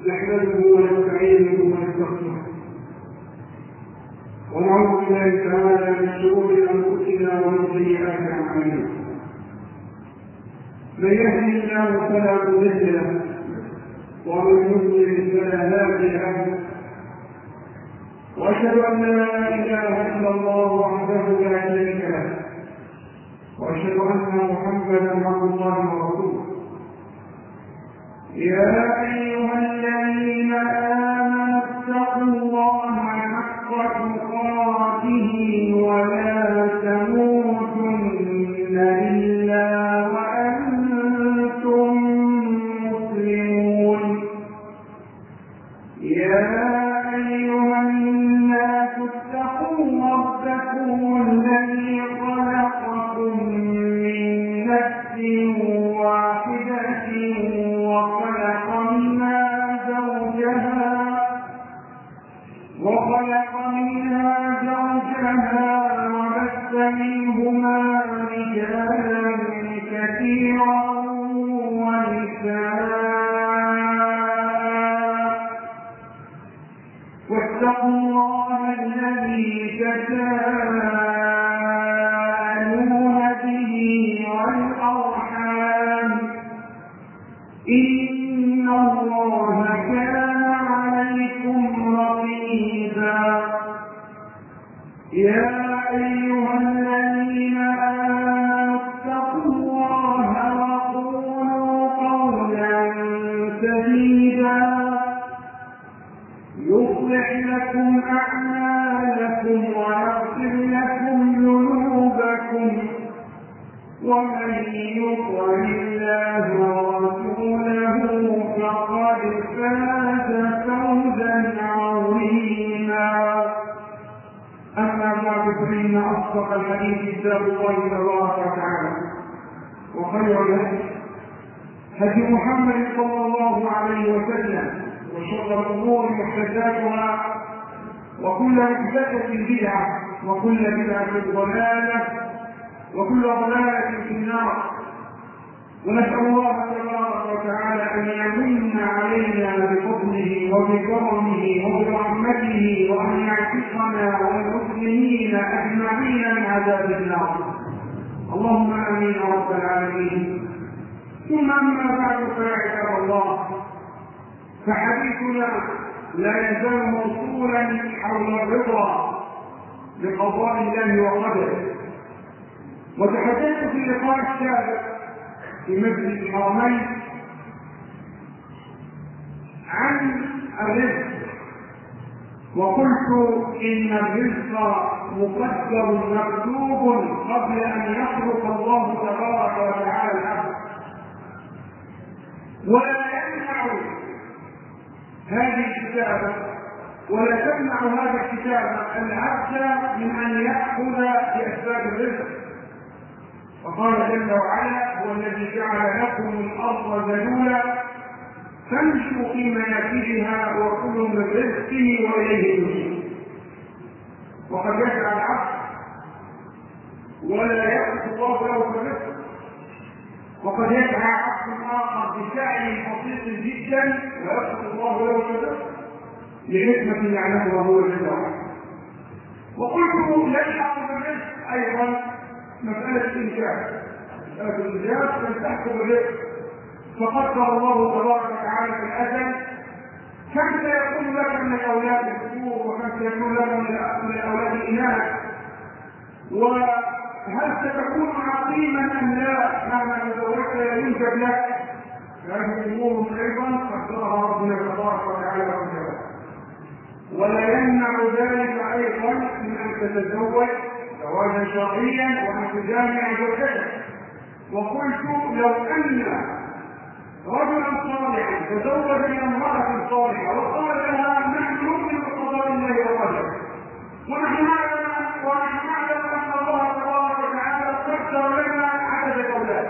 نحمده ونستعينه ونستغفره ونعوذ بالله تعالى من شرور انفسنا ومن سيئات اعمالنا. من يهده الله فلا مضل له ومن يضلل فلا هادي له، واشهد ان لا اله الا الله وحده لا شريك له، واشهد ان محمدا عبد الله ورسوله. يا ايها الذين امنوا اتقوا الله حق تقاته ولا تموتن الا وانتم مسلمون. يا ايها الناس اتقوا ربكم الذي خلقكم من نفس واحده وخلق منها زوجها وبث منهما رجالا كثيرا ونساء، واتقوا الله الذي تساءلون به والأرحام إن الله كان عليكم رقيبا. يا أيها الذين آمنوا اتقوا الله وقولوا قولا سديدا يصلح لكم أعمالكم ويغفر لكم ذنوبكم، ومن يطع الله ورسوله فقد فاز فوزا عظيما. أما بعد فإن أصدق الحديث كتاب الله تبارك وتعالى، وخير الهدي هدي محمد صلى الله عليه وسلم، وشر الأمور محدثاتها، وكل محدثة بدعة، وكل بدعة ضلالة، وكل ضلالة في النار. ونسأل الله تبارك وتعالى أن يمن علينا بفضله وبكرمه وبرحمته، وأن يعتقنا والمسلمين أجمعين من عذاب النار. اللهم آمين يا رب العالمين. ثم أما بعد فيا عباد الله، فحديثنا لا يزال موصولا حول الرضا بقضاء الله وقدره. وتحدثت في اللقاء السابق في مسجد الحرمين عن الرزق، وقلت إن الرزق مقدر مكتوب قبل أن يخلق الله تبارك وتعالى العبد، ولا يمنع هذه الكتابة ولا تمنع هذا الكتاب العبد من أن يأخذ بأسباب الرزق. وقال جل وعلا: هو الذي جعل لكم الأرض ذلولا فامشوا في مناكبها وكلوا من رزقه وإليه النشور. وقد يسعى العبد ولا يأخذ الله له بالرزق، وقد يسعى عبد آخر بسعي بسيط جدا ويأخذ الله له بالرزق لحكمة يعلمها هو جل وعلا. وقلت يلحق بالرزق أيضا مسألة الإنجاب. مسألة الإنجاب لم تحكم بالرزق، فقدر الله تبارك وتعالى في الأزل كم سيكون لك من الأولاد الذكور وكم سيكون لك من الأولاد الإناث، وهل ستكون عقيما أم لا مهما تزوجت ينجب لك. هذه الأمور أيضا قدرها ربنا تبارك وتعالى وجل، ولا يمنع ذلك أيضا من أن تتزوج زواجا شرعيا وأن تجامع زوجتك. وقلت لو أن رجلا صالحا تزوج من امرأة صالحة وقال لها: نحن نؤمن بقضاء الله وقدره، ونحن نعلم أن الله تبارك وتعالى قدر لنا عدد الأولاد،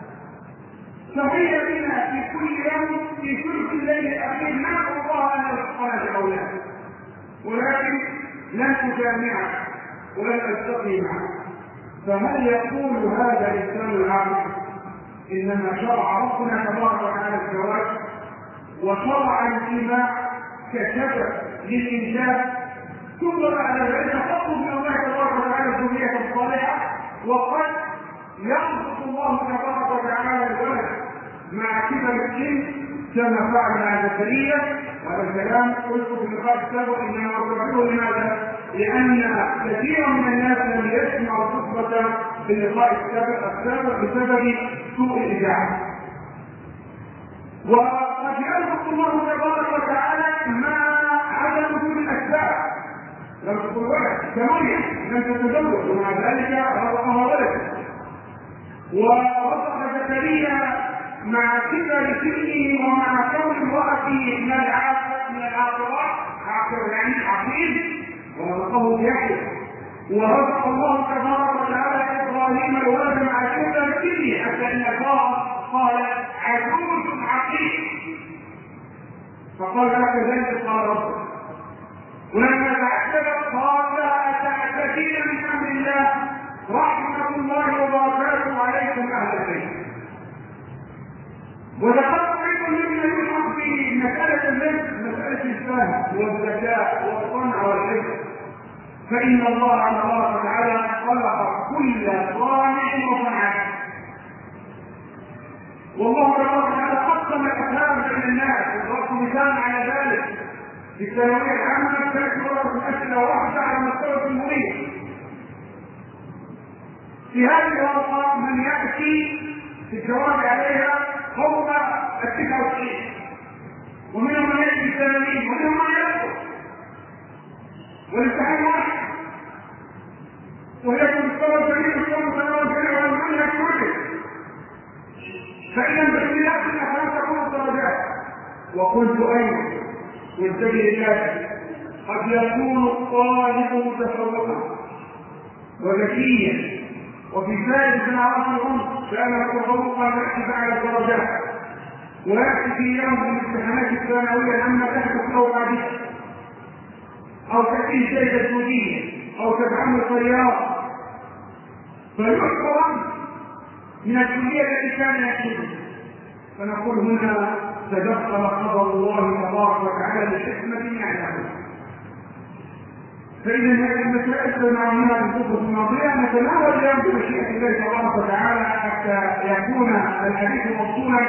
فهي بنا في كل يوم في ثلث الليل الأخير ندعو الله أن يرزقنا الأولاد، ولكن لن تجامعه ولن ألتقي معه. فهل يقول هذا الإنسان العاقل إنما شرع ربنا تبارك وتعالى الزواج وشرع الإماء كسبب للإنسان، ثم بعد ذلك تطلب من الله تبارك وتعالى الذرية الصالحة، وقد يرزق الله تبارك وتعالى الولد مع كبر السن كما فعل مع زكريا. وهذا الكلام قلت في اللقاء السابق انما اقرره لماذا؟ لان كثيرا من الناس لم يسمعوا الخطبه في اللقاء السابق بسبب سوء الاذاعه. وقد يرزق الله تبارك وتعالى مع عدم وجود الاسباب. لم تكن ولد كمريم لم تتزوج ومع ذلك رزقها ولد، ورزق زكريا مع كبر سنه ومع كون امرأته من العاقرات، عاقر يعني عقيم، ورزقه يحيى. ورزق الله تبارك وتعالى ابراهيم الولد مع كبر سنه حتى ان قال عجوز عقيم، فقال لك ذلك قال ربك. ولما تعجبت قال أتعجبين من امر الله، رحمة الله وبركاته عليكم اهل البيت. وذكرت ايضا مما يلحق في مساله الرزق مساله الفهم والذكاء والصنع والحفظ، فان الله تبارك وتعالى خلق كل صانع وصنعه، والله تبارك وتعالى قسم الافهام بين الناس. وضربت مثال على ذلك في الثانويه العامه كانت اسئله واحده على مستوى الجمهوريه. في هذه الورقه من ياتي في الجواب عليها فوق 99، ومنهم من يأتي 80، ومنهم من يأخذ، والامتحان واحد، ويكون مستوى جميل مستوى جميل والمنهج كله. فإذا باختلاف الأفهام تكون الدرجات. وقلت أيضا وانتبه لله، قد يكون الطالب متفوقا وذكيا وفي سائر سنوات العمر كان تفوقا يحسب على الدرجات، ويأتي في يوم من الامتحانات الثانوية العامة تحدث فوق به، أو تأتي شيء سعودية، أو تفعل طيارة، فيحفظ من الكلية التي كان يحسبها. فنقول هنا تدخل قدر الله تبارك وتعالى لحكمة يعلمها. فإذا هذه المسائل سمعناها الخطبة الماضية نتناول اليوم بمشيئة الله تبارك وتعالى حتى يكون الحديث موصولا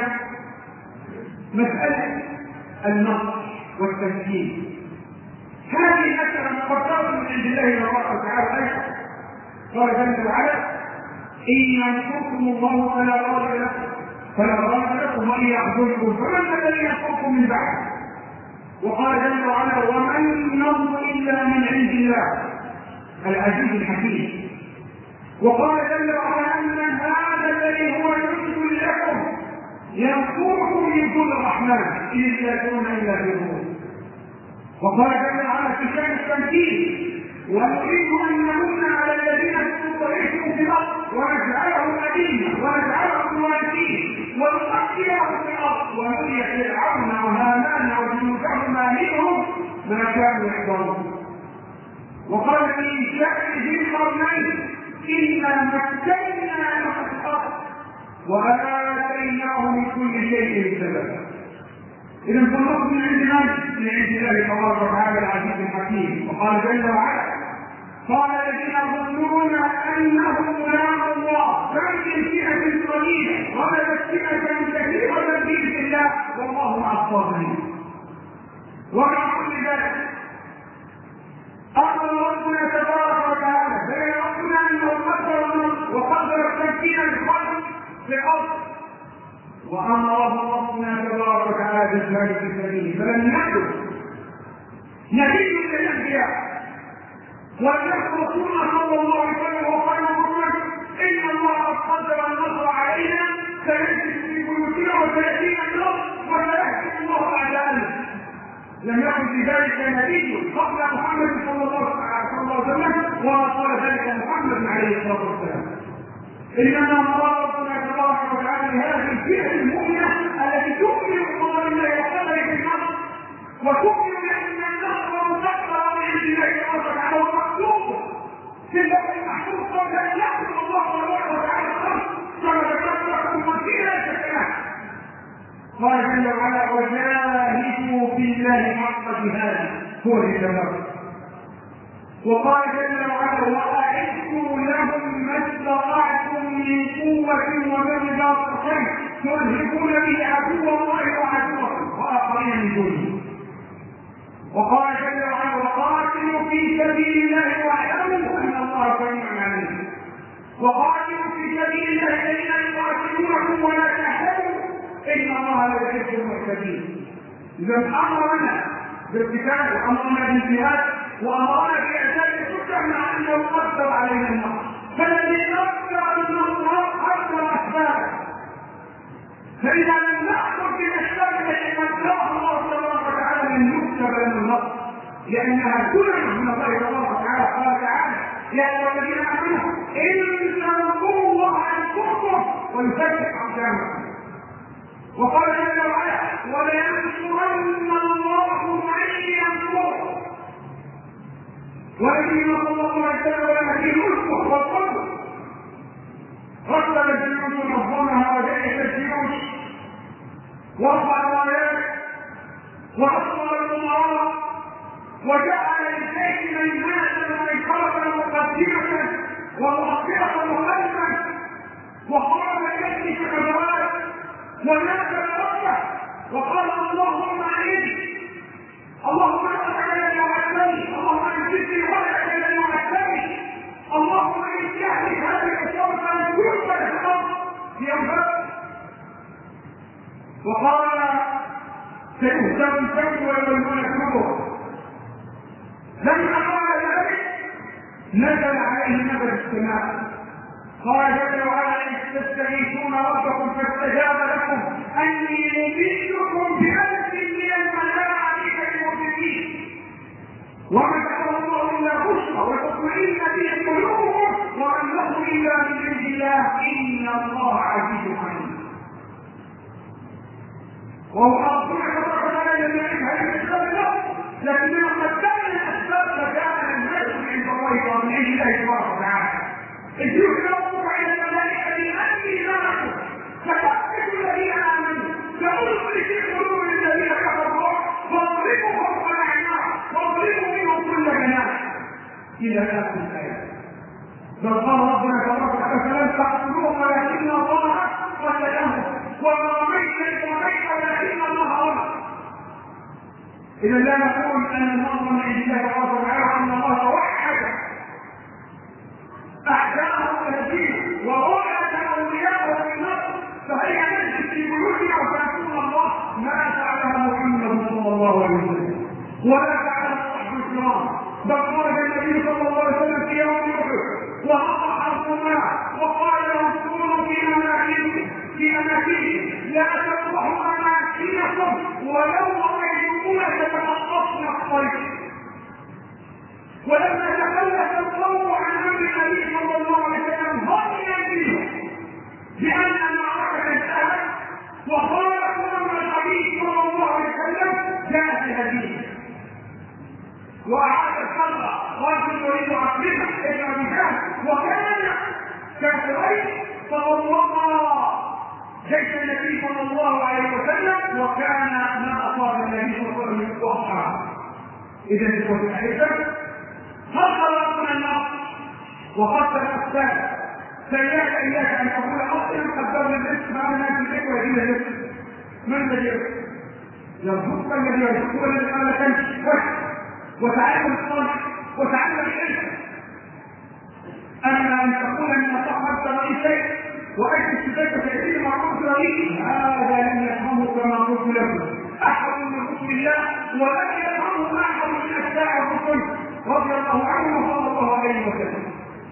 مسألة النص والتمكين. هذه المسألة مقدرة من عند الله تبارك وتعالى أيضا. قال جل وعلا: إن ينصركم الله فلا راد لكم وإن يخذلكم فمن الذي ينصركم من بعد. وقال جل وعلا: ومن النصر إلا من عند الله العزيز الحكيم. وقال جل وعلا: أن هذا الذي هو يرسل لكم ينصركم من دون الرحمن إن الكافرون إلا في غرور. وقال جل وعلا في شأن التمكين: ونريد أن نمن على الذين استضعفوا في الأرض ونجعلهم أئمة ونجعلهم وارثين ونمكنهم في الأرض ونري فرعون وهامان وجنودهما منهم ما كانوا يحذرون. وقال في شأن ذي القرنين: إنا مكنا له في الأرض وآتيناه من كل شيء سببا. إذا فالنصر من عند من عند الله تبارك وتعالى العزيز الحكيم. وقال جل وعلا: قال الذين يظنون أنهم ملاقوا الله كم من فئة قليلة غلبت فئة كثيرة بإذن الله والله مع الصابرين. ومع كل ذلك أمر ربنا تبارك وتعالى بين ربنا أنه قدر النصر وقدر التمكين للخلق في الأرض، وأمره ربنا تبارك وتعالى بالجهاد في سبيله، فلم نحدث نبي من الأنبياء ولم رسولنا صلى الله عليه وسلم وقال: إن الله قدر النصر علينا سيجلس في بيوتنا وسيأتينا النصر وسيهزم الله أعداءنا. لم يكن في ذلك نبي قبل محمد صلى الله عليه وسلم وقال ذلك محمد عليه الصلاة والسلام. إنما أمر ربنا تبارك وتعالى لهذه الفئة المؤمنة التي تؤمن بقدر الله وقدره في النصر وتؤمن بأن النصر مقدر من عند الله تبارك وتعالى ومكتوب في اللوح المحفوظ قبل أن يخلق الله تبارك وتعالى الخلق كما ذكرت لكم وكيلا شكلها. قال جل وعلا وجاهدوا في الله حق جهاده هو الجهاد. وقال جل وعلا واعدوا لهم ما استطعتم من قوه ومن رباط الخيل ترهبون به عدو الله وعدوكم واخرين من دونه. وقال جل وعلا وقاتلوا في سبيل الله واعلموا ان الله سميع عليم. وقاتلوا في سبيل الله الذين يقاتلونكم ولا تحزنوا ان الله لا يحب المعتدين. اذا امرنا بالقتال وامرنا بالجهاد وامرنا باعداد الحجه مع انه قدر علينا النصر. فالذي قدر النصر قدر اسبابه. فاذا لم ناخذ بالاسباب التي قدرها الله تبارك وتعالى لن يكتب لنا النصر، لانها سنن من الله تبارك وتعالى. قال تعالى يا ايها الذين امنوا ان تنصروا الله ينصركم ويثبت اقدامكم. وقال جل وعلا ولينصرن الله من ينصره. والذين صلى الله عليه وسلم ولكن ينصر والقدر رتب الجيوش نظمها وجيش الجيوش ورفع الرايات واصدر الامراء وجعل للجيش منهاجا وإشارة مقدمة ومؤخرة مقدمة وقام الجيش في الغزوات ونادى ربه وقال اللهم اعيني اللهم اجعلني وعدني اللهم انزلني واجعلني وعدني اللهم ان تهلك هذه الشرطه ان يوجد الارض في انفاق. وقال سيهزم الجو ويولون الكبر. لما قال ذلك نزل عليه نزل السماء. قال جل وعلا إذ تستغيثون ربكم فاستجاب لكم أني ممدكم بألف من الملائكة المردفين وما جعل الله إلا بشرى وتطمئن به قلوبكم وما النصر إلا من عند الله إن الله عزيز حكيم. وهو أصبح ربنا لم يعرف هذه الأسباب لكننا قدمنا الأسباب فجاءنا الناس من عند الله ومن عند الله تبارك وتعالى. إذ يوحي ربك إلى الملائكة أني معكم فثبتوا الذين آمنوا سألقي في قلوب الذين كفروا واضربوا فوق الأعناق واضربوا منهم كل جناح إلى آخر الآية. بل قال ربنا تبارك وتعالى فلن تقتلوهم ولكن الله قتلهم وما رميت إذ رميت ولكن الله رمى. إذا لا نقول أن النصر من عند الله تبارك وتعالى أن الله وحد أعداءه الذين ووعد أولياءه بالنصر فهي نجد في بيوتنا وتكون الله ما فعلها محمد صلى الله عليه وسلم ولا فعلها الصحابة الكرام. بل خرج النبي صلى الله عليه وسلم في يوم أحد وأطلق الصلاة وقال لهم كونوا في أماكنكم لا تطرحوا أماكنكم ولو رأيتمونا تتخطفنا الطريق. ولما تخلف القوم عن امر النبي صلى الله عليه وسلم ظنا به بان المعركه انتهت وخالفوا امر الحبيب صلى الله عليه وسلم جاء في هديه واعاد الحرب رجل يريد عقلها ابن ابي جهل وكان كافرين فوضع جيش النبي صلى الله عليه وسلم وكان ما اصاب النبي صلى الله عليه وسلم واصحابه. اذا اخوه الاحبه خلق ربنا النصر وقدر الاسباب. فإياك ان تقول اصلا قدرنا الرزق ما لنا في البيت ويجيب الرزق. من الذي يرزقك؟ الذي يرزقك الذي قال تمشي وتعلم الصالح وتعلم العلم. اما ان تقول ان الله قدر اي شيء واجل الشبكه في معروف رئيسي هذا لم يفهمه كما قلت لكم احد من رسل الله ولم يفهمه احد من اتباع الرسل رضي الله عنه صلى الله عليه وسلم.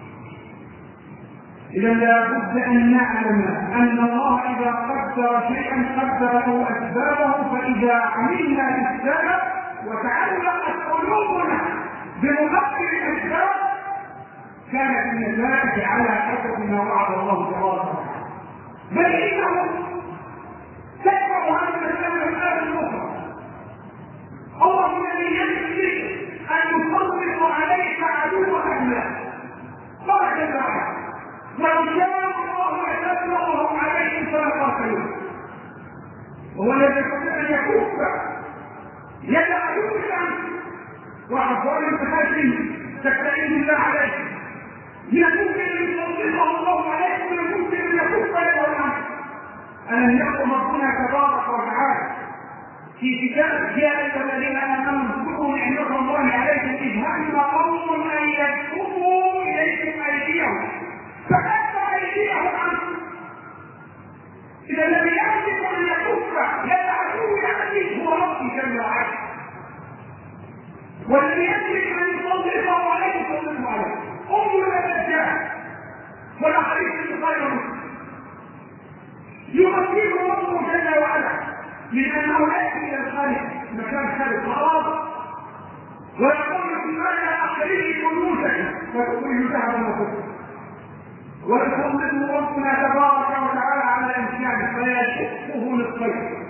إذا لا بد أن نعلم أن الله إذا قدر شيئا قدر له أسبابه. فإذا عملنا بالسبب وتعلقت قلوبنا بمقدر الأسباب كانت النتائج على حسب ما وعد الله تبارك وتعالى. بل إنه تكبر هذا المسألة الآن الأخرى. الله الذي يملك أن يسلط عليك عدوك الله قال تعالى لو شاء الله لسلطهم عليهم فلقاتلوه. هو الذي يستطيع ان يكف يد عدوك عنك. وعفوا انت خاشن تستعين بالله عليك، من الممكن ان يصدقه الله عليك، من الممكن ان يكف يده عنك. الم يقل ربنا تبارك وتعالى في كتاب يا ايها الذين امنوا اذكروا نعمه الله عليكم اذ هم قوم ان يكفوا اليكم ايديهم فكف ايديهم عنكم. اذا الذي يملك ان يكف يد عدوه عنك هو ربي جل وعلا، والذي يملك ان يسلطه عليكم يسلطه عليكم. انظر الى الدجال والاحاديث في خير مسلم يغفره الله جل وعلا من انه ياتي الى الخالق مكان خالق خلاص ويقول في ماذا اخرجي كنوزك فتخرج ذهبا وفضه، ويسلطه ربنا تبارك وتعالى على امكانه فيشقه نصفين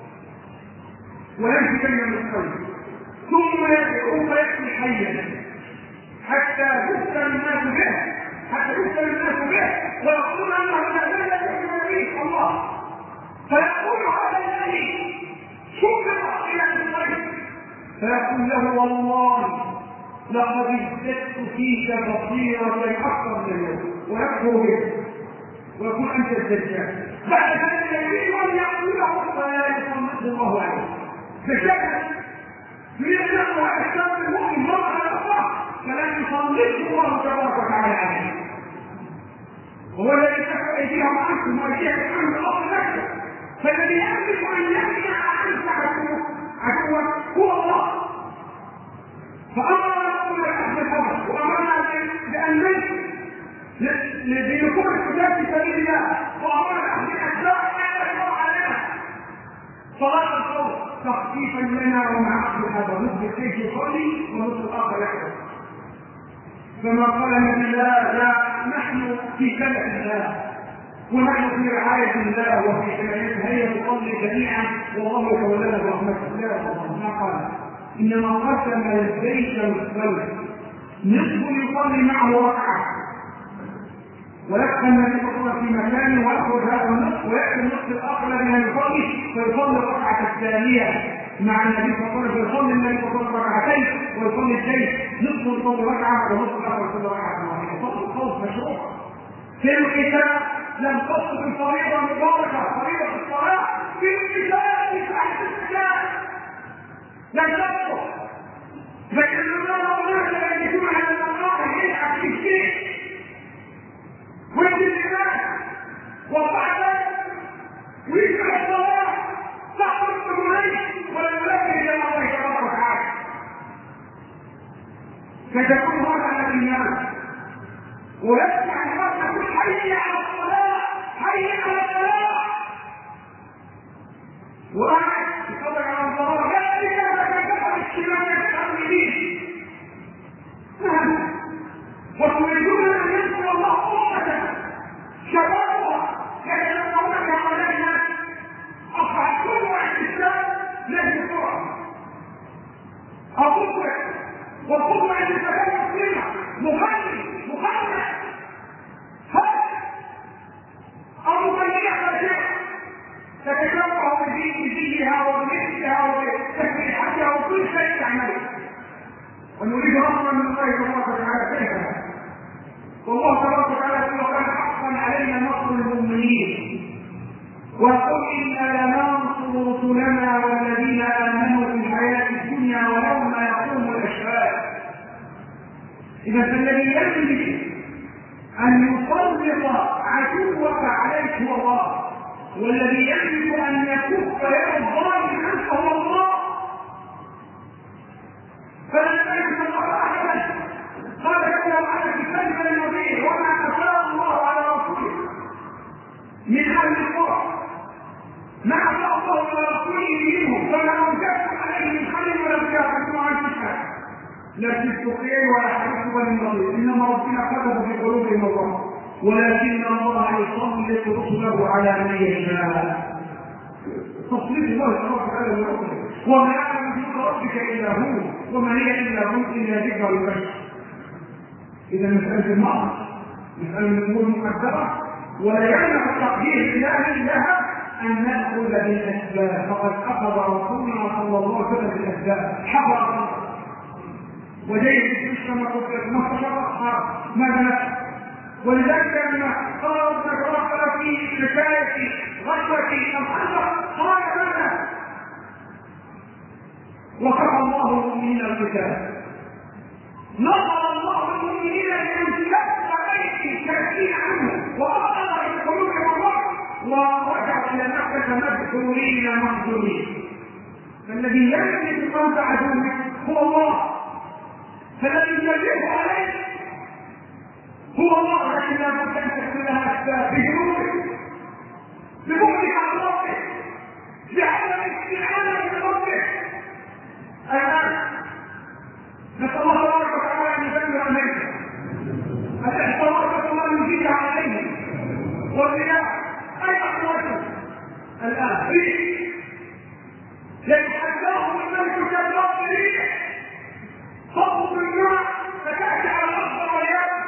ويمشي بين نصفين ثم يدعو فيأتي حيا حتى يفتن الناس به ويقول انه لا يكفي الله، فيقول هذا الذي شكر الى الخير فيقول له والله لقد ازددت فيك بصيرة اكثر من اليوم، ويكفر به ويقول انت الدجال. بعد ذلك يريد ان يقول له فلا يسلط الله عليه بشكل يريد انه احسان المؤمن مرة اخرى فلن يسلطه الله تبارك وتعالى عليه. هو الذي كف ايديهم عنكم وايديكم عنه الارض نفسه، فالذي يملك ان يمنع عنك عدوك هو الله. فامرنا ربنا باخذ الامر وامرنا بان لدخول الحجاج في سبيل الله، وامرنا باخذ الاسباب ما يشرع علينا صلاه الخوف تخفيفا لنا ومع اخذ هذا نصف الشيء يصلي ونصف الاخر يحدث. كما قال النبي لا نحن في كلف الله ونحن في رعاية الله وفي حمايته، هيا نصلي جميعا والله يتولانا برحمته. لا والله ما قال، انما قسم البيت نصفين، نصف يصلي معه ركعة ويبقى النبي صلى الله عليه وسلم في مكانه ويخرج هذا النصف ويأتي النصف الآخر الذي لا يصلي فيصلي الركعة الثانية مع النبي صلى الله عليه وسلم، فيصلي النبي صلى الله عليه وسلم ركعتين ويصلي الشيء نصف يصلي ركعة ونصف الآخر يصلي ركعة واحدة. صلاة الخوف مشروع في القتال لم تصل الفريضة مباركة، فريضة الصلاة في القتال في تحت القتال لم تصل، لكن الله لا يكون على المقام يلعب في الشيء ويجي الإيمان وبعد ويجب الصلاة تحرم المليك ولا يلاقي إلى الله تبارك وتعالى، فتكون هذا على الإيمان ويسمع الناس يقول حي على الصلاة حي على الصلاة وقاعد يصبر على الصلاة لا إله إلا الشمال التعليمين وتريدون أن ينصر الله أمة شبابها يتنظرون علينا أصبح كل واحد الإسلام له سرعة أطفئ والقدوة عند الزكاة المسلمة مخلي هذا أو مخلية خشية تتشبه بدينها وبمثلها وبتسبيحاتها وكل شيء تعمله، ونريد أمرا من الله تبارك وتعالى كيف والله تبارك وتعالى يقول وكان حقا علينا نصر المؤمنين وقل إنا لننصر رسلنا والذين آمنوا في الحياة الدنيا ويوم يقوم الأشهاد. إذا فالذي يملك أن يسلط عدوك عليك هو الله، والذي يملك أن يكف يد الظالم عنك هو الله. فلن يكن الله أحدا قال جل وعلا في كلمة النبي وما أفاء الله على رسوله من أهل القرى ما أفاء الله على رسوله منهم فلا أوجدت عليه من خير ولا بياقة عن شكا لا في السقيم ولا حديث ولا النظير، إنما ربنا كتب في قلوبهم الله ولكن الله يسلط رسله على من يشاء. تصليت الله تبارك وتعالى لرسله وما يعلم جنود ربك إلا هو وما هي إلا هو إلا ذكر البشر. إذا مسألة المعصية مسألة الأمور المقدرة ولا يمنع التقدير الإلهي لها أن نأخذ بالأسباب، فقد أخذ رسولنا صلى الله عليه وسلم بالأسباب، حفر وجيد كما قلت ما استشرق ماذا؟ ولذلك لما قال نتوفر في رسالة غزوة الخندق قال ماذا؟ وكفى الله المؤمنين القتال. نصر الله المؤمنين لمن كف عليهم كافين عنه وأخذ في قلوبهم الرعب ورجعوا إلى مكة مذكورين محزونين. فالذي يملك قلب عدوه هو الله، فالذي يملكه عليه هو الله، لكن لا بد ان تكون لها اسباب بجنودك ببعدك عن ربك بعدم استعانه بربك. الان نسال الله تبارك وتعالى ان يدمر امريكا، الاحتراق الله يزيد عليه والرياء اين اخوته الان ريح يتحداهم الملك كالرب ريح صوت الماء فتاتي على الاخضر واليابس.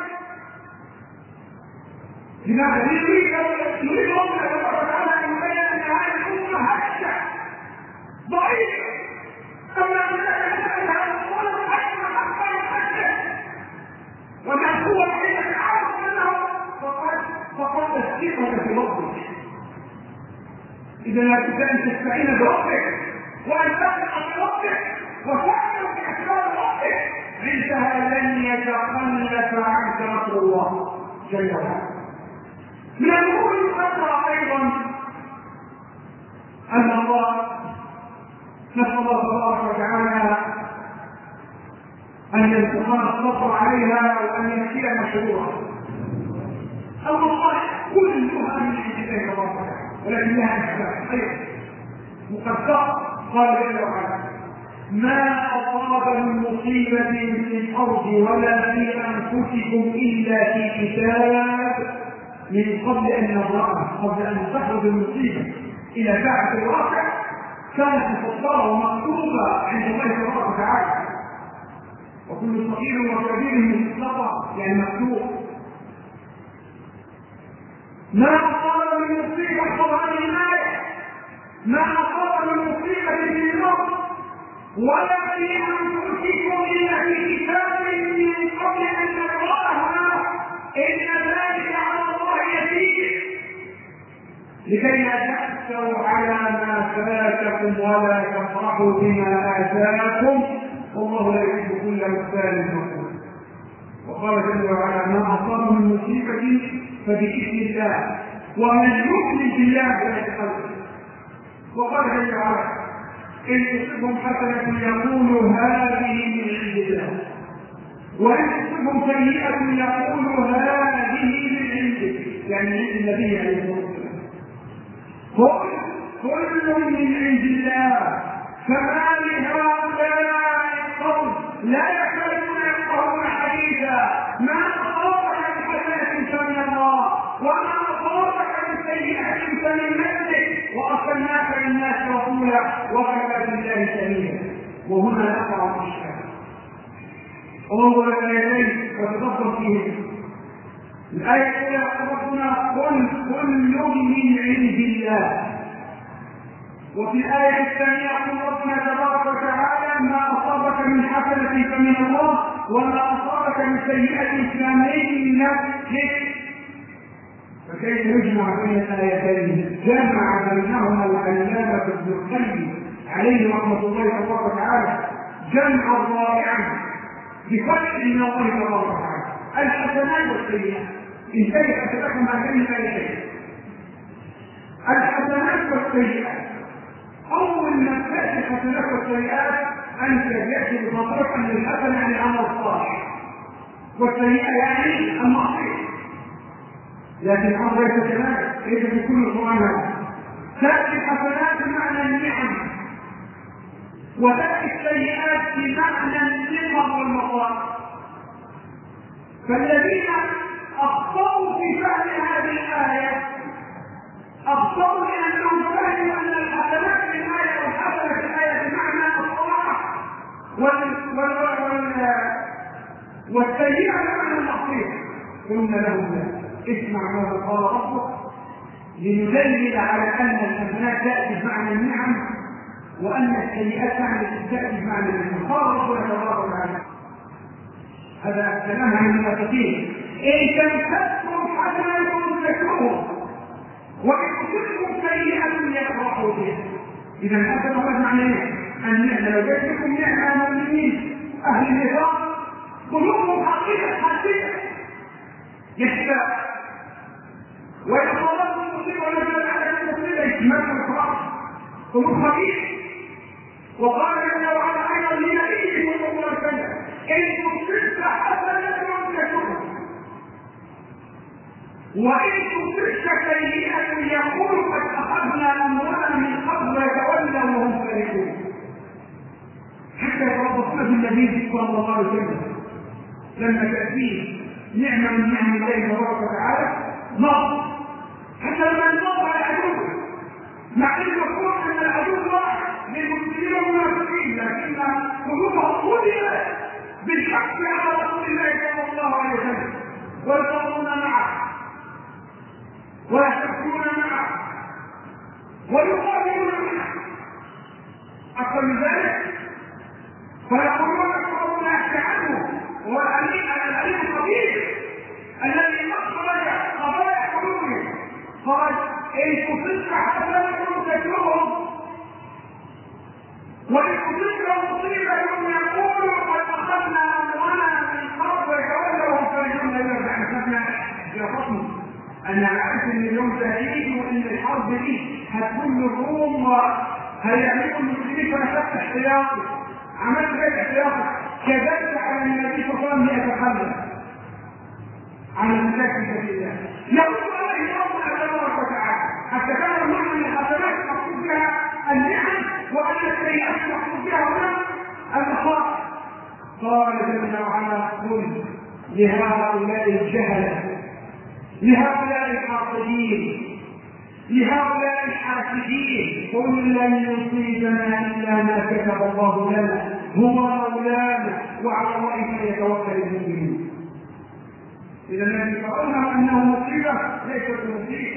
لماذا؟ يريد ربنا تبارك وتعالى ان يبين ان هذه الامه هشه ضعيفه، اما انك تسالها الامور اين حقا هشه وان هو حين تعرف انه فقد الثقه في ربك. اذا لا بد ان تستعين بربك وان تثق بربك وتعمل باسباب ربك، عندها لن يتخلف عنك نصر الله جل وعلا. من الامور الاخرى ايضا ان الله نسال الله تبارك وتعالى ان يرزقنا الصبر عليها وان يمشي مشروعا. المصالح كلها من عند الله تبارك وتعالى ولكن لها اسباب ايضا مقدره. قال جل وعلا: ما أصاب من مصيبة في الأرض ولا في أنفسكم إلا في كتاب من قبل أن نبرأها، قبل أن تخرج المصيبة إلى ساعة الواقع كانت مفسرة ومكتوبة عند الله تبارك وتعالى، وكل صغير وكبير مستطاع يعني مكتوب. ما أصاب من مصيبة طبعا الآية ما أصاب من مصيبة في الأرض ولا في أنفسكم إلا في كتاب من قبل أن نبرأها إن ذلك على الله يسير لكي لا تأسوا على ما فاتكم ولا تفرحوا بما آتاكم والله لا يحب كل مختال فخور. وقال جل وعلا: ما أصاب من مصيبة فبإذن الله ومن يؤمن بالله فلا يتخلف. وقال جل وعلا: إن تصبهم حسنة يقولوا هذه من عند الله وإن تصبهم سيئة يقولوا هذه من عندك، يعني عند النبي عليه الصلاة والسلام. كل من عند الله فما لهؤلاء القوم لا يكادون يفقهون حديثا ما أصابك من حسنة فمن الله وما أصابك من سيئة فمن نفسك وأرسلناك للناس رسولا وكفى بالله شهيدا. وهنا نقع الإشكال. انظر إلى الآيتين وتدبر فيهما. الآية الأولى ربنا: قل كل من عند الله. وفي الآية الثانية يقول ربنا تبارك وتعالى: ما أصابك من حسنة فمن الله وما أصابك من سيئة فمن نفسك. فكيف يجمع بين الآيتين؟ جمع بينهما العلامة ابن القيم عليه رحمة الله تبارك وتعالى جمعا رائعا بفرق من الله تبارك وتعالى الحسنات والسيئات. انتهي أتفهم ما بين الآيتين. الحسنات والسيئات، أول ما تأتي الحسنات والسيئات أنت يأتي بخاطرك أن الحسنة يعني العمل الصالح والسيئة يعني المعصية، لكن الأمر ليس كذلك، ليس في كل القرآن. تأتي الحسنات بمعنى النعم وتأتي السيئات بمعنى النعم والمصائب. فالذين أخطأوا في فهم هذه الآية أخطأوا لأنهم فهموا أن الحسنات في الآية والحسنة في الآية بمعنى الصلاح والسيئة بمعنى المعصية. قلنا لهم لا، اسمع ماذا قال ربك: لندلل على أن الحسنات تأتي بمعنى النعم وأن السيئات تأتي بمعنى النعم. قال ربنا تبارك وتعالى هذا كلام عن المنافقين: إن تمسككم حسنة تذكرهم وإن تصبكم سيئة يفرحوا بها. إذا هذا هو معنى النعمة. لو جاءت لكم نعمة مؤمنين أهل النفاق قلوبهم حقيقة يشتاق ويتطلب المسلم ونزل على المسلم يتمنى الفرح قلوب خبيث. وقال جل وعلا أيضا لنبيه صلى الله عليه وسلم: إن تصبك حسنة تشكرهم وإن تصبك سيئة يقول قد أخذنا أموالنا من قبل ويتولوا وهم فرحون. حتى يتربصون بالنبي صلى الله عليه وسلم لما تأتيه نعمة من نعم الله تبارك وتعالى نار، حتى لما ينظر على العدو مع ان المفروض ان العدو واحد للمسلمين والمنافقين، لكن قلوبهم قلبت بالحق على رسول الله صلى الله عليه وسلم ويصلون معه ويحتفون معه ويقاتلون معه. اكثر من ذلك فيقولون ربنا يحكي عنه هو العليم الخبير الذي اخرج قضايا قلوبهم. قال: ان تصبك حسنة تذكرهم وان تصبك مصيبة يقولوا قد اخذنا اموالنا من قبل ويتولوا وهم فرحون. الا حسبنا احتياطاتهم ان نعرف ان اليوم سهيل وان الحرب دي هتكون الروم وهيعملوا المسلمين فنفتح احتياطي. عملت غير احتياطي كذبت على النبي صلى الله عليه وسلم يتخلف عن الناس في سبيل الله. يقول عليه ربنا تبارك وتعالى: حتى كان معنى من الحسنات مقصود بها النعم وان السيئات مقصود بها هنا المصائب. قال جل وعلا: قل لهؤلاء الجهله لهؤلاء الحاقدين لهؤلاء الحاسدين قل لن يصيبنا الا ما كتب الله لنا هو مولانا وعلى الله فليتوكل المؤمنون. اذا الذي قالنا انه مصيبه ليست مصيبه.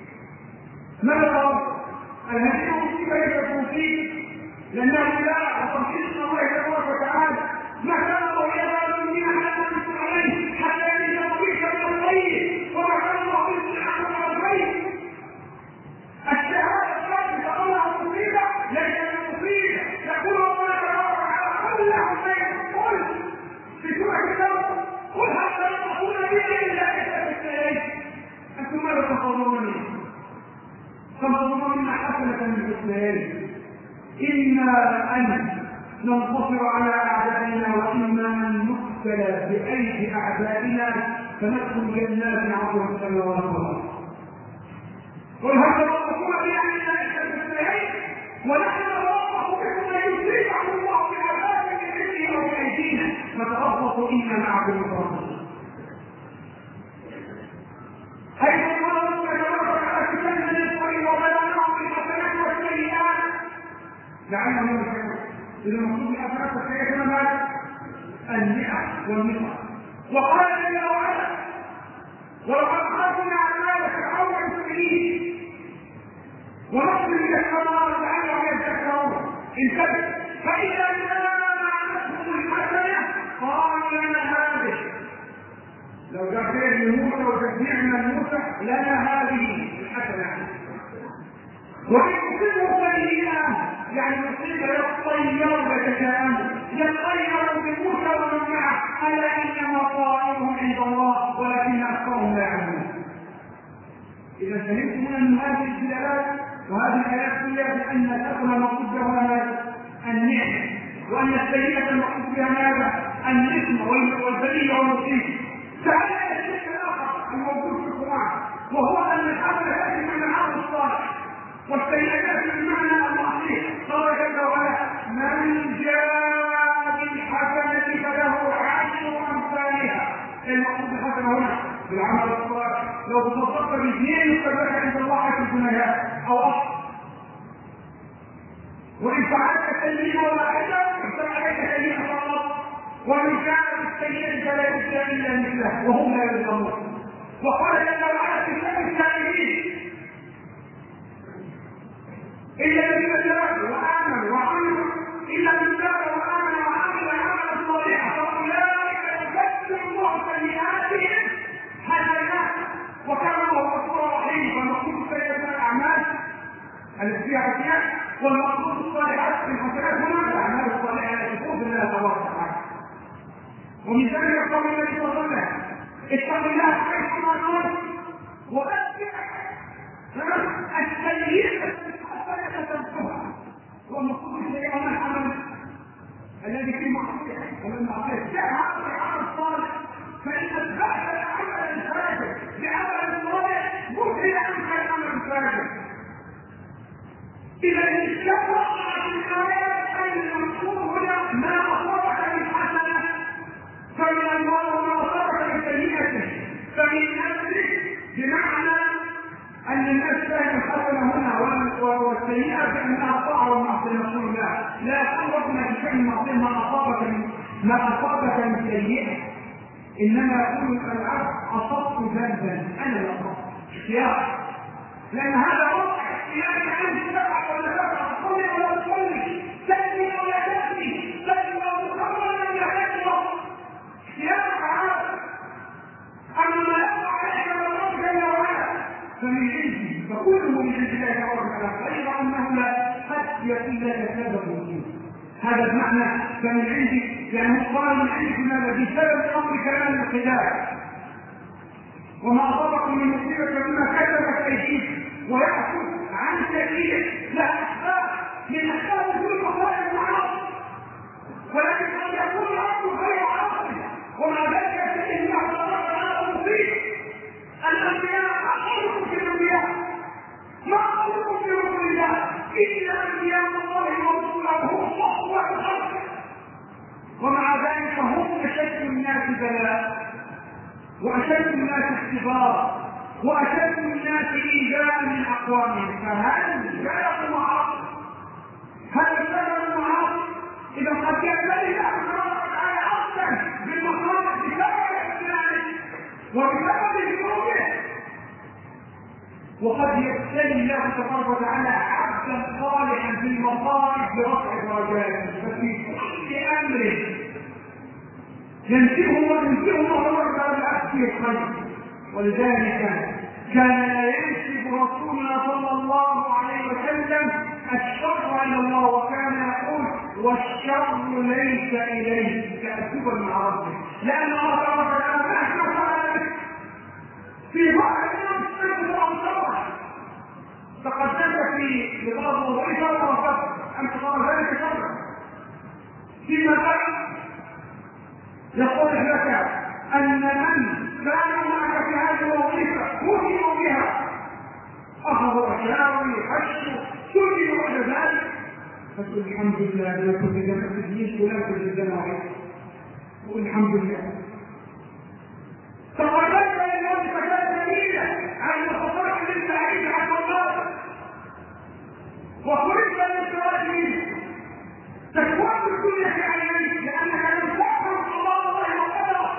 ماذا؟ هذه مصيبه ليست مصيبه لانه لا تنصيص الله تبارك وتعالى ما كان الله يزال منا حتى نصل عليه حتى يجزيك من الخير وما كان الله يصلح من الخير. الشهاده الثابته انها مصيبه ليست مصيبه. يقول الله تبارك وتعالى: قل لهم قل في سوره التوبه: قل هل تنصحون بي الا اذا استهيت. انتم ماذا تنتظرون مني؟ تنتظرون منا حسنه من الاثنين. انا ان ننتصر على اعدائنا واما ان نقتل بايدي اعدائنا فندخل جنات عرضها السماوات والارض. قل هل تنصحون بي الا اذا استهيت ونحن نتوقف بكم ان يصيبكم الله بعذاب من عنده او بايدينا فتربصوا انا معكم متربصون. حيث قال ربنا تبارك وتعالى في كلمه الطريق وبلغناهم بالحسنات والسيئات لعلهم يرجعون. اذا المقصود بالحسنات والسيئات ماذا؟ النعم والنقم. وقال جل وعلا: ولقد خافنا على فرعون المسلمين ونصر من السماوات لعلهم يذكرون. انتبه: فاذا جاءتهم الحسنه قالوا لنا هذه. لو جاء خير لموسى وتسمعنا لموسى لنا هذه الحسنه. وان تصيبوا سيئه يعني مصيبه يطيروا يتشاءموا يطيروا بموسى ومن معه الا انما طائرهم عند الله ولكن اكثرهم لا يعلمون. اذا فهمتم ان هذه الدلالات وهذه الايات كلها بان الاصل مقصود بها النعمه وان السيئه المقصود بها ماذا؟ الاثم والبليه والمصيبه. تعالى الشيء الاخر الموجود في القران وهو ان الحسنه تاتي من العمل الصالح والسيئه تاتي بمعنى المعصيه. قال جل وعلا: من جاء بالحسنه فله عشر امثالها. المقصود بالحسنه هنا بالعمل الصالح. لو تصدقت باثنين يكتب عند الله 10 جنيهات او اكثر. وان فعلت سيئه واحده يكتب عليك سيئه فقط. ومن كان بالسيئه فلا يجزى الا مثله وهم لا يظلمون. وقال جل وعلا في كتاب التائبين: إلا الذين تابوا وآمنوا وعملوا إلا من تاب وآمن وعمل عملا صالحا فأولئك يكفر الله سيئاتهم حسنات وكان الله غفورا رحيما. فالمقصود سيئات الأعمال التي فيها حسنات والمقصود الصالحات في الحسنات هنا الأعمال الصالحة التي تفوز الله تبارك وتعالى. ومن ذلك قول النبي صلى الله عليه وسلم اتق الله حيثما كنت وأتبع السيئة الحسنة تمحوها. والمقصود السيئة هنا العمل الذي فيه معصية والمعصية جاء العمل الصالح فإن أتبعت العمل الفاجر بعمل صالح مبعد عنك العمل الفاجر. إذا الإسلام وقع في الآيات أن المقصود هنا ما أصابك من حسنة فمن الله وما أصابك من سيئة فمن أجله بمعنى أن الناس فاهم الحسنة هنا والسيئة بأنها طاعة ومعصية رسول الله لا تقربنا بشأن المعصية ما أصابك من سيئة إنما يقول العبد أصبت ذنبا أنا لا أصبت اختيار لأن هذا وقع اختياري عندي سبعة ولا سبعة صلي ولا تصلي سلمي ولا تسلي سلمي ولا تخمر ولا تكبر اختيارك عاد أما ما يقع عليك من ربك إلا وعلا فمن عندي فكله من عند الله تبارك وتعالى غير أنه لا قد يكون لك سبب فيه. هذا المعنى فمن عندي لأنه قال من عندك ماذا بسبب أمر كلام الخلاف وما أصابكم من مصيبة مما كتبت أيديكم ويعفو عن كثير لا أسباب من أسباب كل مصائب المعاصي ولكن قد يكون الأمر غير عاصي ومع ذلك فإن الله تبارك وتعالى مصيب. الأنبياء أقولكم في الأنبياء ما أقولكم في رسول الله إلا أنبياء الله ورسوله هم صحوة الأرض ومع ذلك هم أشد الناس بلاء وأشد الناس اختبارا وأشد الناس إيذاء من أقوامهم. فهل جاء معاصي؟ هل سبب المعاصي؟ إذا قد يبتلي الله تبارك وتعالى عبدا بالمصائب بسبب اختلافه وبسبب ذنوبه وقد يبتلي الله تبارك وتعالى عبدا صالحا في المصائب برفع درجاته ففي كل أمر ينسيه الله تبارك وتعالى بالعكس في الخير. ولذلك كان لا ينسب رسولنا صلى الله عليه وسلم الشر الى الله وكان يقول والشر ليس اليه تأدبا مع ربه لان الله تبارك وتعالى ما فعل في بعض الناس تنسب عن شره تقدمت في لبعض وظيفه وفقط ان تقال ذلك شرا فيما بعد يقول لك أن من كان معك في هذه الوظيفة كتبوا بها أخذوا أشياء حشوا كتبوا بعد ذلك فقل الحمد لله لا كنت جمع تجليس ولا كنت جمع قل الحمد لله تقربت إلى الوظيفة كانت جميلة عن الخطرات للتعريف عن الله وخرجت للسؤال تكون الدنيا في عينيك لأنك لم تحفظ الله وقدره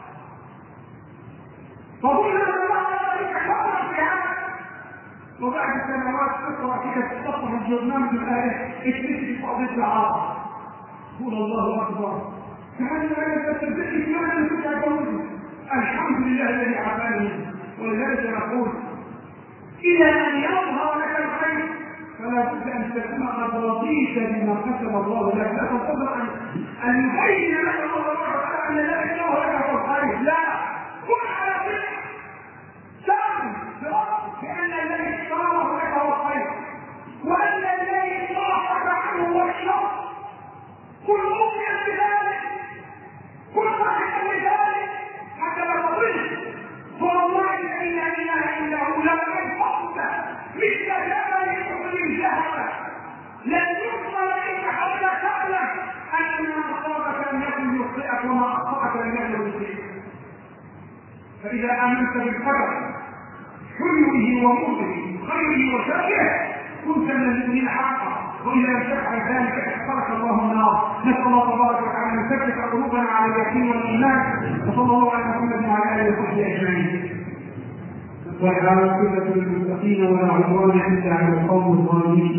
فظلنا الله ذلك حفظ في هذا وبعد سنوات تقرأ كده تتصفح الجرنان بالآية اكتشف بعض الدعاء قول الله أكبر كأن لا تتبعي في معنى تتعبون الحمد لله الذي عافاني ولذلك نقول إلى أن يظهر لك الخير فلا بد أن تكون قد رضيت بما كتب الله لك لا تنتظر أن يبين لك الله تعالى أن لا يشوه لك الخير لا كن على فكرة سام برغم بأن الذي اشتراه لك هو الخير وأن الذي صاحك عنه هو الشر كن مؤمنا بذلك كن واحدا بذلك حتى لا تضل والله الذي لا إله إلا هو لو أنفقت مثل جبل أحد ذهبا لن يقبل منك حتى تعلم أن ما أصابك لم يكن يخطئك وما أخطأك لم يكن يخطئك. فإذا آمنت بالقدر حلوه ومره خيره وشره كنت من المؤمنين حقا وإذا لم تفعل ذلك احترق الله النار. نسأل الله تبارك وتعالى أن يثبت قلوبنا على اليقين والإيمان وصلى الله على محمد وعلى آله وصحبه أجمعين. والعاقبة للمتقين ولا عدوان إلا على القوم الظالمين.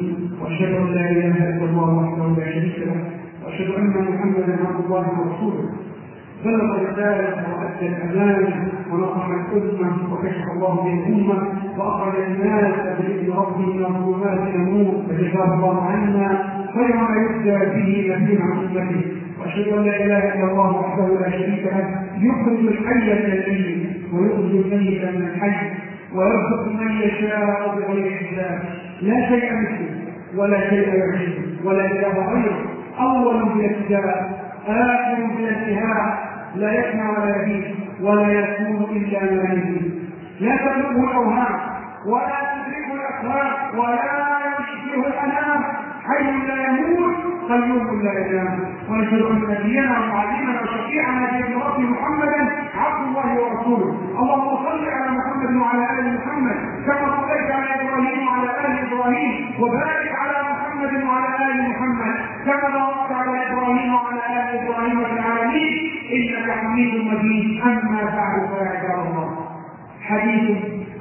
وأشهد أن لا إله إلا الله وحده لا شريك له، وأشهد أن محمدا عبد الله ورسوله، بلغ الرسالة وأدى الأمانة ونصح الأمة وكشف الله به الأمة وأخرج الناس بإذن ربهم من ظلمات النور، فجزاه الله عنا خير ما يهدى به نبينا عن أمته. وأشهد أن لا إله إلا الله وحده لا شريك له، يخرج الحي من الميت ويخرج الميت من الحي ويرزق من يشاء بغير حساب، لا شيء مثله ولا شيء يعجزه ولا إله غيره، أول بلا ابتداء آخر بلا انتهاء، لا يسمع ولا يبيت ولا يكون إلا ما يريد، لا تبلغه الأوهام ولا تدركه الأفهام ولا يشبه الأنام، حي لا يموت قيوم لا ينام. ونشهد أن نبينا ومعلمنا وشفيعنا في ربنا محمدا عبد الله ورسوله. اللهم صل على محمد وعلى آل محمد كما صليت على إبراهيم وعلى آل إبراهيم، وبارك على محمد وعلى آل محمد كما باركت على إبراهيم وعلى آل إبراهيم في العالمين إنك حميد مجيد. أما بعد فيا عباد الله، حديث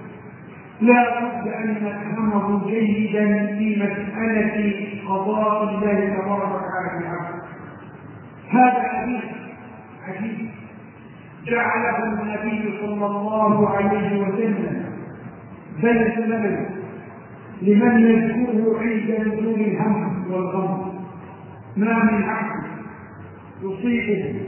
لا بد أن نفهمه جيدا في مسألة قضاء الله تبارك وتعالى في العبد. هذا حديث جعله النبي صلى الله عليه وسلم بين زمن لمن يذكره عند نزول الهم والغم. ما من عبد يصيبه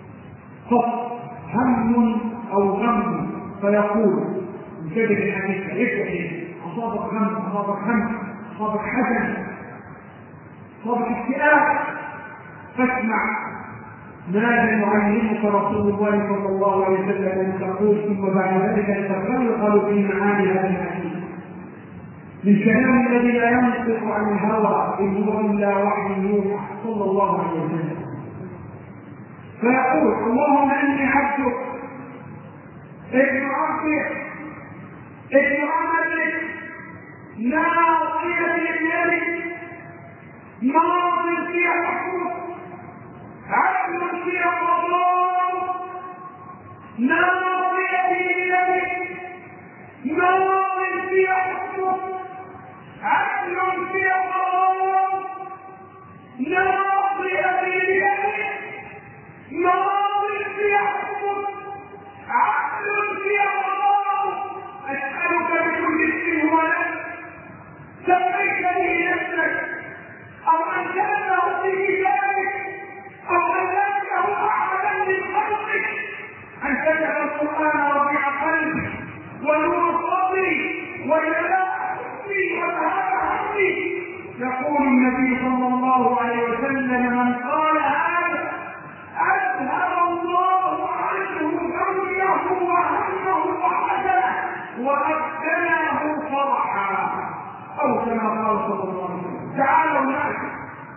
قط هم أو غم فيقول كذب الحديث يفتح أصابك هم، أصابك هم، أصابك حزن، أصابك اكتئاب، فاسمع ماذا يعلمك رسول الله صلى الله عليه وسلم أن تقول ثم بعد ذلك تتفرق في معاني هذا الحديث من كلام الذي لا ينطق عن الهوى إن هو إلا وحي يوحى صلى الله عليه وسلم. فيقول اللهم إني عبدك ابن عبدك ابن عملك ناصية بيدك ماض في حكمك عدل في قضاء ناصية بيدك ماض في حكمك عدل في قضاء ناصية بيدك ماض في حكمك عدل في قضاء. أسألك بكل اسم هو لك سميت به نفسك أو أنزلته في كتابك أو علمته أحدا من خلقك أن تجعل القرآن ربيع قلبي ونور صدري وجلاء حزني وذهاب همي. يقول النبي صلى الله عليه وسلم من قال هذا أذهب الله عنه غمه وهمه وحزنه وأبدله فرحا، أو كما قال صلى الله عليه وسلم. تعالوا نعرف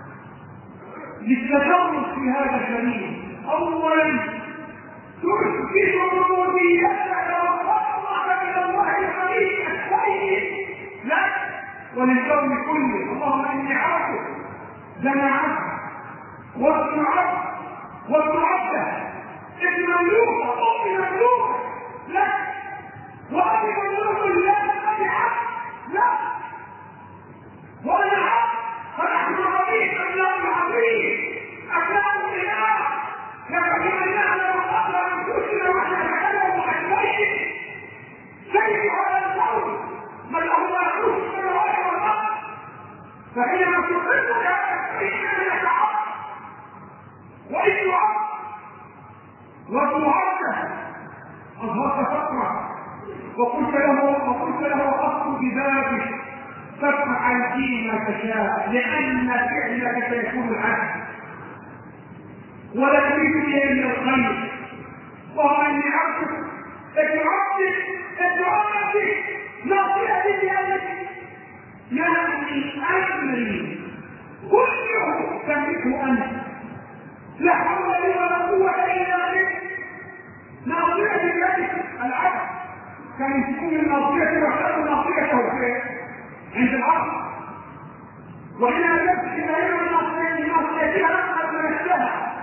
للتدرس في هذا الكريم. أولا تثبت ربوبيتك وفضلك من الله الحميد السيد لك وللكون كله. اللهم إني عبدك لنا عبد وابن عبد وابن عبده ابن مملوك وأم مملوك لك وأبي مملوك لك أبي عبد لا وأنا عبد فنحن ربيع أبناء عظيم أبناء الإله لك بمن نعلم قبل أنفسنا ونحن نتكلم عن وجهه سيد على القول من له ملكوت السماوات والأرض، فحينما تقرك فإنك عبد وابن عبد وابن عبده أظهرت فقرة وقلت له أصل ببابك فافعل فيما تشاء لأن فعلك سيكون العدل ولا تريد به إلا الخير. وهو أني عبدك ابن عبدك ابن عبدك ناصية بيدك يعني أمري كله تملكه أنت لا حول لي ولا قوة إلا بك. ناصية بيدك العبد كان تكون الناصية وحده ناصيته عند العبد، وحين تبكي غير ناصيتها قد نفسها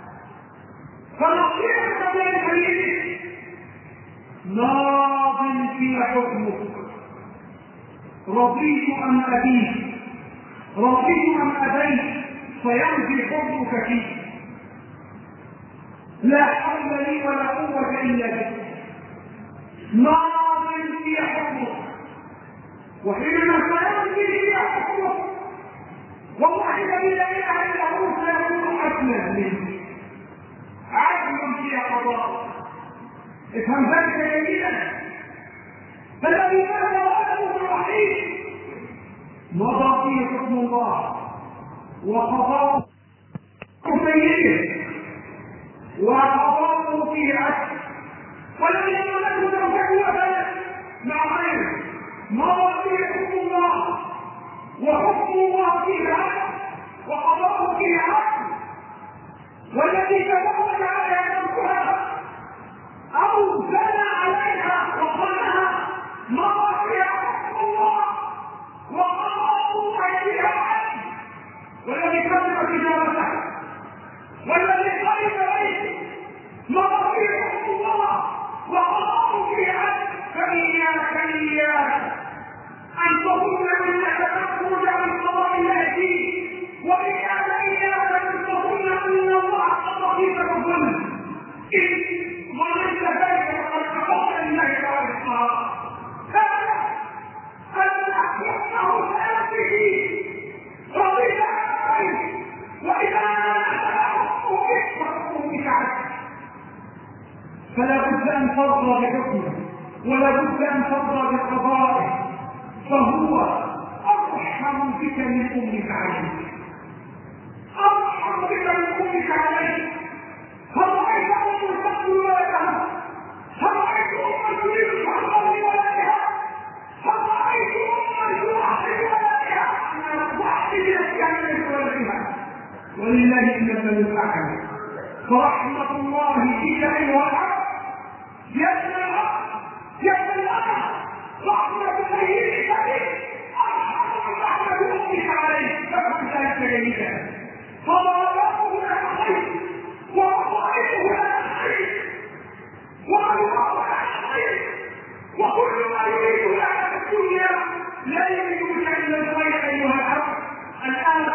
فناصيتك بين حديثك ماض في حكمك رضيت أم أبيك رضيت أم أبيت فيمضي حبك فيه، لا حول لي ولا قوة إلا بك، ماض في حكمك، وحينما سيمضي في حكمك والله الذي لا اله الا هو سيكون حسنا منه، عدل في قضاء. افهم ذلك جيدا. فالذي كان غلبه الوحيد مضى فيه حكم الله وقضاء سيده وقضاءه فيه عدل، ولم يكن له توجه ابدا مع غيره، مضى فيه حكم الله وحكم الله فيه عدل وقضاءه فيه عدل. والذي تزوج عليها زوجها او زنى عليها وخانها مضى فيها حكم الله وقضاء الله فيها عدل. والذي كسر تجارته والذي خرب بيته مضى فيه حكم الله وقضاءه فيه عدل. فإياك أن تظن أنك تخرج عن قضاء الله فيه، وإياك أن تظن أن الله قضى فيك الظلم. إذ ظننت ذلك فقد كفرت لله تعالى الصلاة. هذا أن حكمه سيأتي فيه رضيت عنه، وإذا حكمه بك فحكمه بك عدل. فلا بد أن ترضى بحكمه ولا بد أن ترضى بقضائه، فهو أرحم بك من أمك عليك، أرحم بك من أمك عليك. فرأيت أم تقتل ولدها، فرأيت أم تريد الحق لولدها، فرأيت أم تضحي بولدها أن تضحي بأسكان ولدها، ولله إنما يفعل. فرحمة الله بك أيها العبد يا ابن العبد يا ابن الأخ، رحمة سيدك بك أرحم من رحمة أمك عليك. فافهم ذلك جيدا. فضربته لك خير ووضعته لك خير وأنواره لك خير، وكل ما يريد لك في الدنيا لا يريد بك إلا الخير أيها العبد. الآن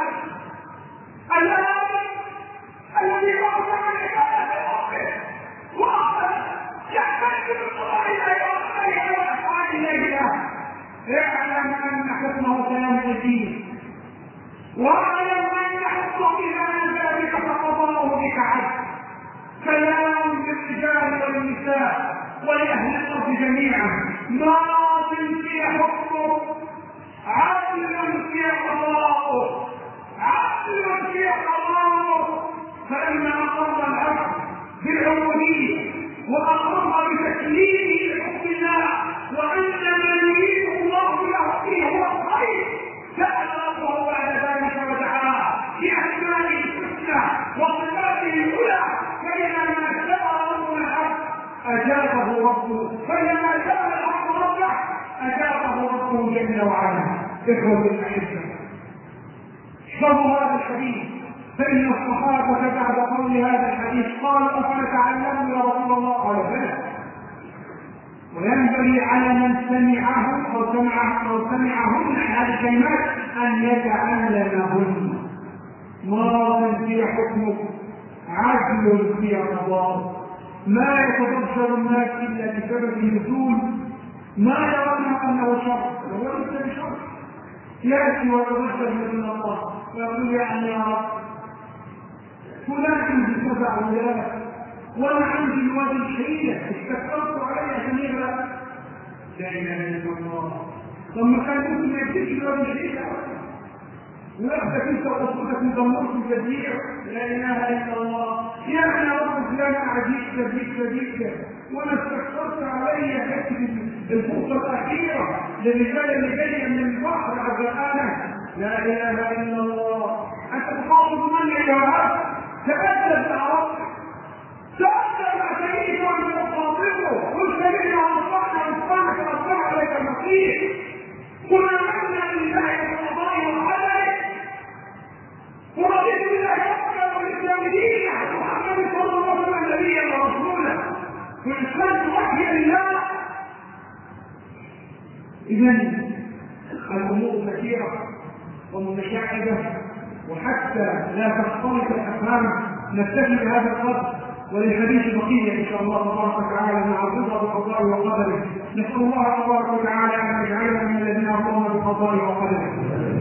الذي بعد عنك على ربه وأخذ يحتاج بالقضاء إلى يومئذ وأفعال الله. اعلم أن حكمه سيمضي فيه، واعلم أن حكمه إذا أنزل بك فقضاءه بك عدل. سلام للرجال والنساء ولأهل الأرض جميعا، ماض في حكمه، عدل في قضاءه، عدل في قضاءه. فلما أقر العبد بالعبودية وأقر بتسليمه لحكم الله وأن ما يريد الله له فيه هو الخير، سأل ربه بعد ذلك ودعاه بأسمائه الحسنى وصفاته العلى. فإنما سأل رب العبد أجابه ربه، فإنما سأل العبد ربه أجابه ربه جل وعلا. إخوة الأحبة، احفظوا هذا الحديث، فإن الصحابة بعد قول هذا الحديث قالوا أفنتعلم يا رسول الله؟ قال بلى. وينبغي على من سمعه أو سمعهن هذه الكلمات أن يتعلمهن. ماض في حكمك، عدل في قضاء. ما يتبشر الناس إلا بسبب النزول، ما يرون أنه شر وهو ليس بشر. يأتي ويتبشر من الله ويقول يعني يا رب فلان عندي 7 ولاد وانا عندي الواد الحيلة استكبرت عليها كثيرا. لا اله الا الله. ثم كان ممكن يكتشف الواد الحيلة ويأخذ انت وقصتك مدمرت تدبير. لا اله الا الله. يعني يا رب فلان عجيب تدبير وانا استكبرت عليها حته الفرصه الاخيره للرجال اللي جايه من البحر عزقانه. لا اله الا الله. انت تخاطب من يا رب؟ تأدب مع ربك، تأدب مع سيدك وانت تخاطبه. قل سمعنا واطعنا واتبعنا فاصبح عليك المصير. قل آمنا بالله والقضاء والقدر ورضيت بالله ربا والاسلام دينا ومحمد صلى الله عليه وسلم نبيا ورسولا والاسلام وحي لله. اذا الامور كثيره ومتشعبة وحتى لا تختلط الأفهام نكتفي بهذا القدر، وللحديث بقية إن شاء الله تبارك وتعالى مع الرضا بقضاء وقدره. نسأل الله تبارك وتعالى أن يجعلنا من الذين يرضون بقضاء وقدره.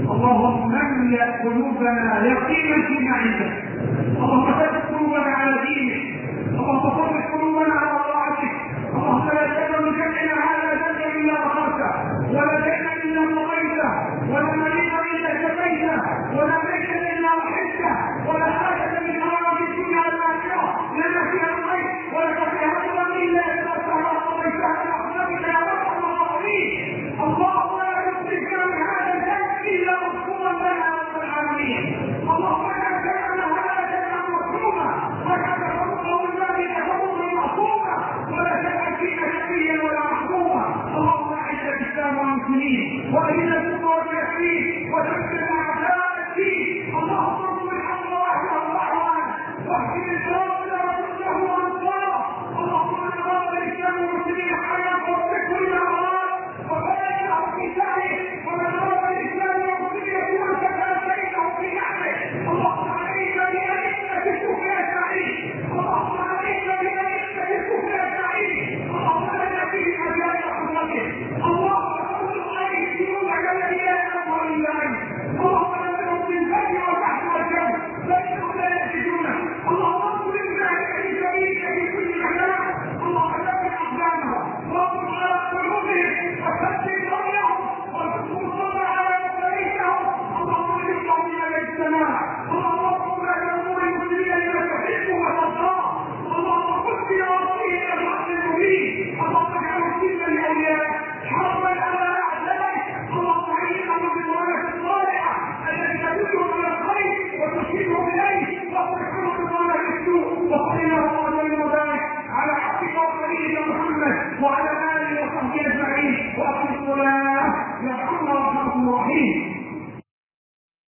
اللهم املأ قلوبنا يقينا فيما عندك، اللهم ثبت قلوبنا على دينك، اللهم ثبت قلوبنا على طاعتك، اللهم لا تجعل من شأننا هذا ذنبا إلا غفرته، ولا دينا إلا قضيته، ولا مريضا إلا شفيته، ولا ميتا إلا رحمته، ولا حاجة من حوائج الدنيا والآخرة لنا فيها الخير ولك فيها الرضا إلا يتوسع وقضيتها برحمتك يا أرحم الراحمين. اللهم لا تخرجنا من هذا الذنب إلا مغفورا لنا يا رب العالمين. اللهم لا تجعلنا هذا ذنبا مظلوما، ولا تفرقه الذي تفرقه معصوما، ولا تجعل فينا شقيا ولا محروما. اللهم اعز الاسلام والمسلمين واذل الكفر والكافرين وثبت اعداء الدين. اللهم انصر الحق واهله الرحمن واهدم الباطل وكله انصاره. اللهم من اراد الاسلام والمسلمين حيا ووفقه الى مراد وبارك له في سعيه، ومن اراد الاسلام والمسلمين سوءا فكان كيده في نحره. اللهم عليك بأئمة الكفر اجمعين، اللهم عليك بأئمة الكفر اجمعين، اللهم لنا فيه مجال رحمتك. اللهم صل عليه في روحك الذي لا ينام الا انت. اللهم نزلهم بالبر والبحر والجو فانهم لا يجدونه. اللهم انصر المجاهدين في سبيلك في كل مكان. اللهم ثبت اقدامهم واغفر على قلوبهم وثبت رميهم وارزقهم الصبر على مصاريفهم. اللهم ارزقهم من الاجتماع. اللهم اغفر لامور المسلمين لما تحب وترضاه. اللهم خذ بنواصيهم الى الحق المبين. اللهم اجعله سلما لاوليائك حربا على اعدائك. اللهم علمهم بالمعامله الصالحه التي تدلهم الى الخير وترشدهم اليه، واصلحهم بالمعامله السوء. وصل اللهم وسلم وبارك على عبدك وخليلك محمد وعلى اله وصحبه اجمعين. واقم الصلاه يرحمنا ورحمه الرحيم.